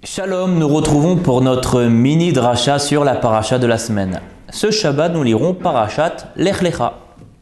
Shalom, nous retrouvons pour notre mini dracha sur la paracha de la semaine. Ce Shabbat, nous lirons Parashat Lech Lecha.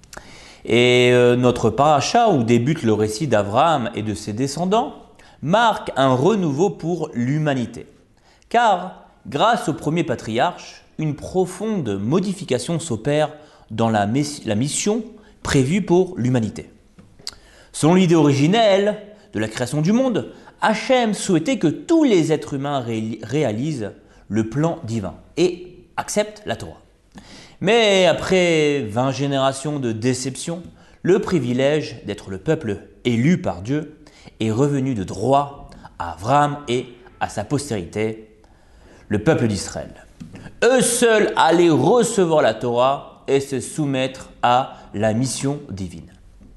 Et notre paracha, où débute le récit d'Abraham et de ses descendants, marque un renouveau pour l'humanité. Car, grâce au premier patriarche, une profonde modification s'opère dans la mission prévue pour l'humanité. Selon l'idée originelle de la création du monde, Hachem souhaitait que tous les êtres humains réalisent le plan divin et acceptent la Torah. Mais après 20 générations de déception, le privilège d'être le peuple élu par Dieu est revenu de droit à Abraham et à sa postérité, le peuple d'Israël. Eux seuls allaient recevoir la Torah et se soumettre à la mission divine.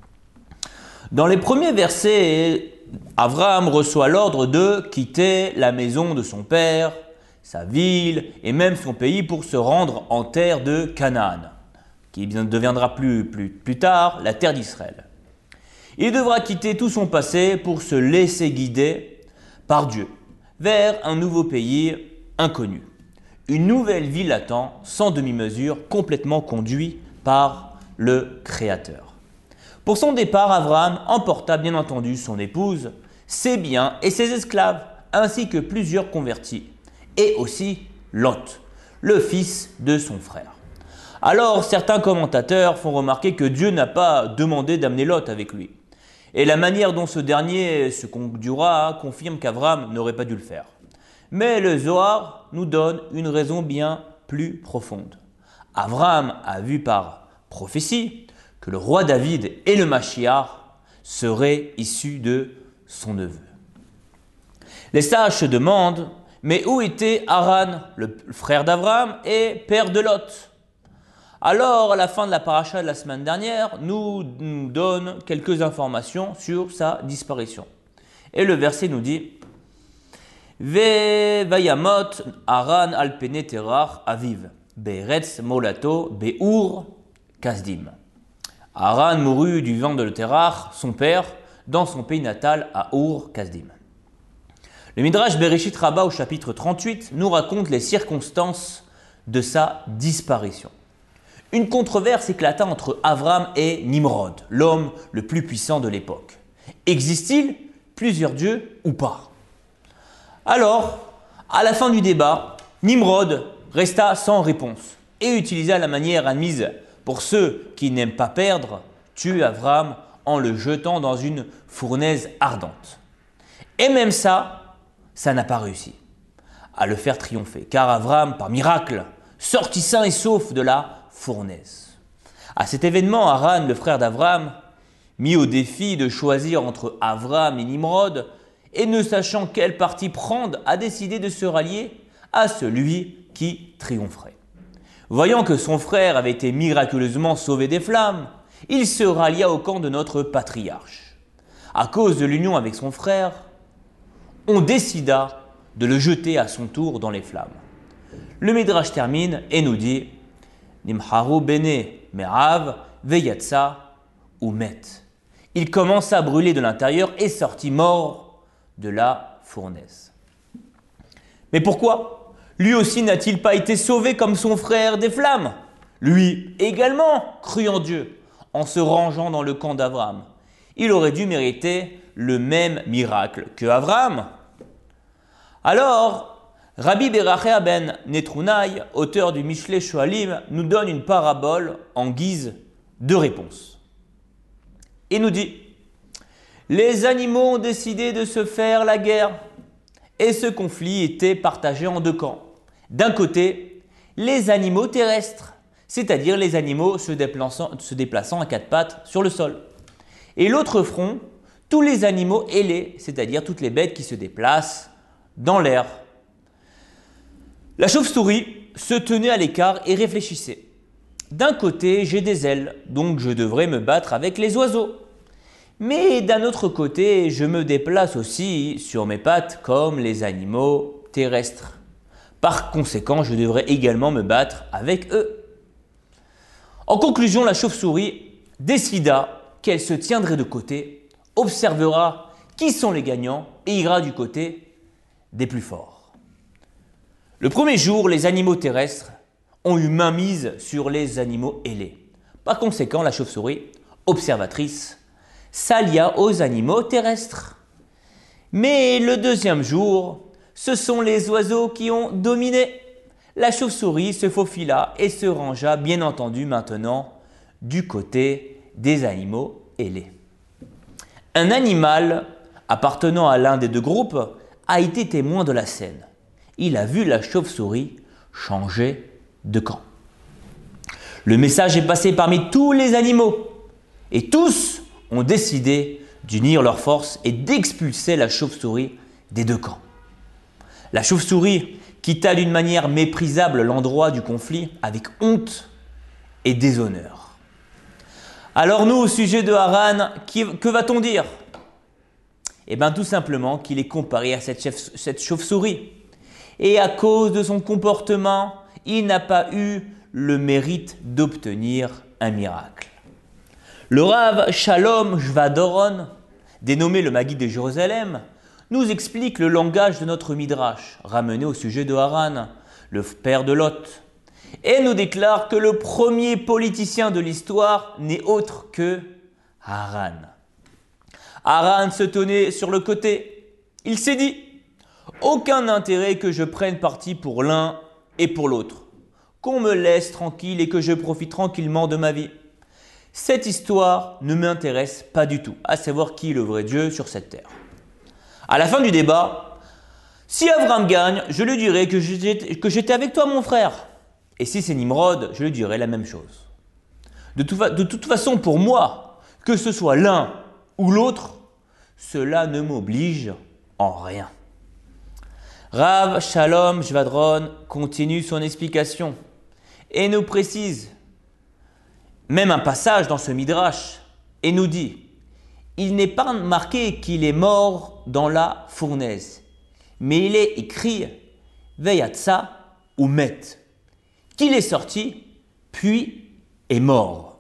Dans les premiers versets, Abraham reçoit l'ordre de quitter la maison de son père, sa ville et même son pays pour se rendre en terre de Canaan, qui deviendra plus tard la terre d'Israël. Il devra quitter tout son passé pour se laisser guider par Dieu vers un nouveau pays inconnu. Une nouvelle vie l'attend sans demi-mesure, complètement conduit par le Créateur. Pour son départ, Abraham emporta bien entendu son épouse, ses biens et ses esclaves, ainsi que plusieurs convertis, et aussi Lot, le fils de son frère. Alors, certains commentateurs font remarquer que Dieu n'a pas demandé d'amener Lot avec lui. Et la manière dont ce dernier se conduira confirme qu'Abraham n'aurait pas dû le faire. Mais le Zohar nous donne une raison bien plus profonde. Abraham a vu par prophétie que le roi David et le Mashiach seraient issus de son neveu. Les sages se demandent, mais où était Haran, le frère d'Abraham et père de Lot? Alors, à la fin de la paracha de la semaine dernière, nous donne quelques informations sur sa disparition. Et le verset nous dit Ve vayamot Haran al pene terach aviv, be'eretz molato be'ur kasdim. Haran mourut du vent de Terach, son père, dans son pays natal à Ur Kasdim. Le Midrash Bereshit Rabbah au chapitre 38 nous raconte les circonstances de sa disparition. Une controverse éclata entre Avram et Nimrod, l'homme le plus puissant de l'époque. Existe-t-il plusieurs dieux ou pas? Alors, à la fin du débat, Nimrod resta sans réponse et utilisa la manière admise pour ceux qui n'aiment pas perdre, tue Abraham en le jetant dans une fournaise ardente. Et même ça n'a pas réussi à le faire triompher, car Abraham, par miracle, sortit sain et sauf de la fournaise. À cet événement, Haran, le frère d'Abraham, mis au défi de choisir entre Abraham et Nimrod, et ne sachant quel parti prendre, a décidé de se rallier à celui qui triompherait. Voyant que son frère avait été miraculeusement sauvé des flammes, il se rallia au camp de notre patriarche. À cause de l'union avec son frère, on décida de le jeter à son tour dans les flammes. Le Midrash termine et nous dit Nimharu bene me'av veyatsa ou met. Il commença à brûler de l'intérieur et sortit mort de la fournaise. Mais pourquoi? Lui aussi n'a-t-il pas été sauvé comme son frère des flammes? Lui également crut en Dieu en se rangeant dans le camp d'Abraham. Il aurait dû mériter le même miracle que Abraham. Alors, Rabbi Berachia ben Netrunaï, auteur du Mishlei Shoalim, nous donne une parabole en guise de réponse. Il nous dit « Les animaux ont décidé de se faire la guerre. Et ce conflit était partagé en deux camps. D'un côté, les animaux terrestres, c'est-à-dire les animaux se déplaçant à quatre pattes sur le sol. Et l'autre front, tous les animaux ailés, c'est-à-dire toutes les bêtes qui se déplacent dans l'air. La chauve-souris se tenait à l'écart et réfléchissait. D'un côté, j'ai des ailes, donc je devrais me battre avec les oiseaux. Mais d'un autre côté, je me déplace aussi sur mes pattes comme les animaux terrestres. Par conséquent, je devrais également me battre avec eux. En conclusion, la chauve-souris décida qu'elle se tiendrait de côté, observera qui sont les gagnants et ira du côté des plus forts. Le premier jour, les animaux terrestres ont eu mainmise sur les animaux ailés. Par conséquent, la chauve-souris, observatrice, s'allia aux animaux terrestres. Mais le deuxième jour, ce sont les oiseaux qui ont dominé. La chauve-souris se faufila et se rangea, bien entendu maintenant, du côté des animaux ailés. Un animal appartenant à l'un des deux groupes a été témoin de la scène. Il a vu la chauve-souris changer de camp. Le message est passé parmi tous les animaux et tous ont décidé d'unir leurs forces et d'expulser la chauve-souris des deux camps. La chauve-souris quitta d'une manière méprisable l'endroit du conflit avec honte et déshonneur. Alors nous, au sujet de Haran, que va-t-on dire ? Eh bien tout simplement qu'il est comparé à cette chauve-souris. Et à cause de son comportement, il n'a pas eu le mérite d'obtenir un miracle. Le Rav Shalom Jvadoron, dénommé le Maguide de Jérusalem, nous explique le langage de notre Midrash, ramené au sujet de Haran, le père de Lot, et nous déclare que le premier politicien de l'histoire n'est autre que Haran. Haran se tenait sur le côté. Il s'est dit « Aucun intérêt que je prenne parti pour l'un et pour l'autre. Qu'on me laisse tranquille et que je profite tranquillement de ma vie. Cette histoire ne m'intéresse pas du tout, à savoir qui est le vrai Dieu sur cette terre. » À la fin du débat, si Avram gagne, je lui dirai que j'étais avec toi mon frère. Et si c'est Nimrod, je lui dirai la même chose. De toute façon, pour moi, que ce soit l'un ou l'autre, cela ne m'oblige en rien. Rav Shalom Jvadron continue son explication et nous précise même un passage dans ce Midrash et nous dit « Il n'est pas marqué qu'il est mort dans la fournaise, mais il est écrit « Veyatsa ou met » qu'il est sorti, puis est mort.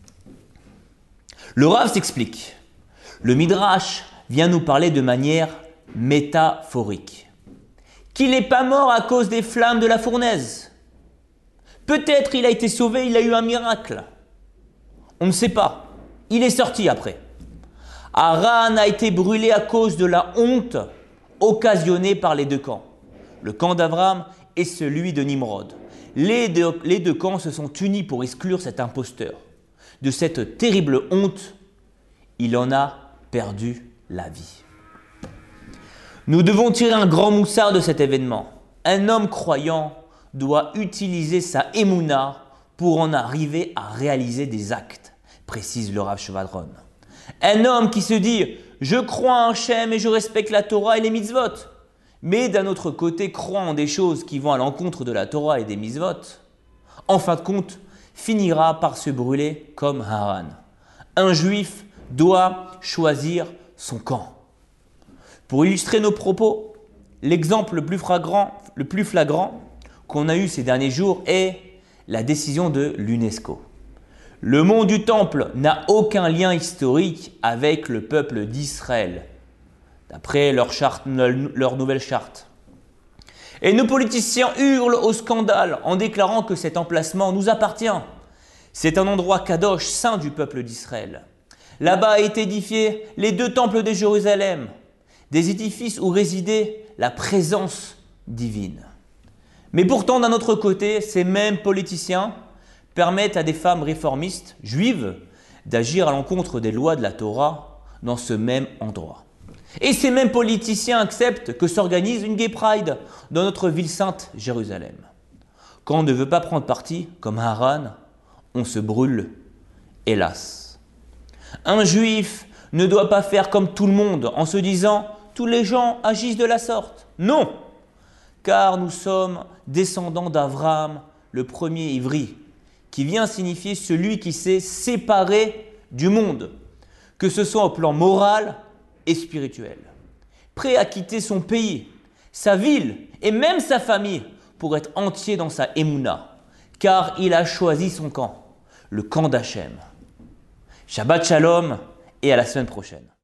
Le Rav s'explique. Le Midrash vient nous parler de manière métaphorique. Qu'il n'est pas mort à cause des flammes de la fournaise. Peut-être il a été sauvé, il a eu un miracle. On ne sait pas. Il est sorti après. Haran a été brûlé à cause de la honte occasionnée par les deux camps. Le camp d'Avram et celui de Nimrod. Les deux camps se sont unis pour exclure cet imposteur. De cette terrible honte, il en a perdu la vie. Nous devons tirer un grand moussard de cet événement. Un homme croyant doit utiliser sa émouna pour en arriver à réaliser des actes, précise le Rav Shvadron. Un homme qui se dit « Je crois en Hachem et je respecte la Torah et les mitzvot », mais d'un autre côté croit en des choses qui vont à l'encontre de la Torah et des mitzvot, en fin de compte, finira par se brûler comme Haran. Un juif doit choisir son camp. Pour illustrer nos propos, l'exemple le plus flagrant qu'on a eu ces derniers jours est la décision de l'UNESCO. Le mont du Temple n'a aucun lien historique avec le peuple d'Israël, d'après leur nouvelle charte. Et nos politiciens hurlent au scandale en déclarant que cet emplacement nous appartient. C'est un endroit kadosh, saint du peuple d'Israël. Là-bas a été édifié les deux temples de Jérusalem, des édifices où résidait la présence divine. Mais pourtant, d'un autre côté, ces mêmes politiciens permettent à des femmes réformistes, juives, d'agir à l'encontre des lois de la Torah dans ce même endroit. Et ces mêmes politiciens acceptent que s'organise une Gay Pride dans notre ville sainte, Jérusalem. Quand on ne veut pas prendre parti, comme Haran, on se brûle, hélas. Un juif ne doit pas faire comme tout le monde en se disant « tous les gens agissent de la sorte ». Non, car nous sommes descendants d'Abraham, le premier ivri, qui vient signifier celui qui s'est séparé du monde, que ce soit au plan moral et spirituel, prêt à quitter son pays, sa ville et même sa famille pour être entier dans sa émouna, car il a choisi son camp, le camp d'Hachem. Shabbat Shalom et à la semaine prochaine.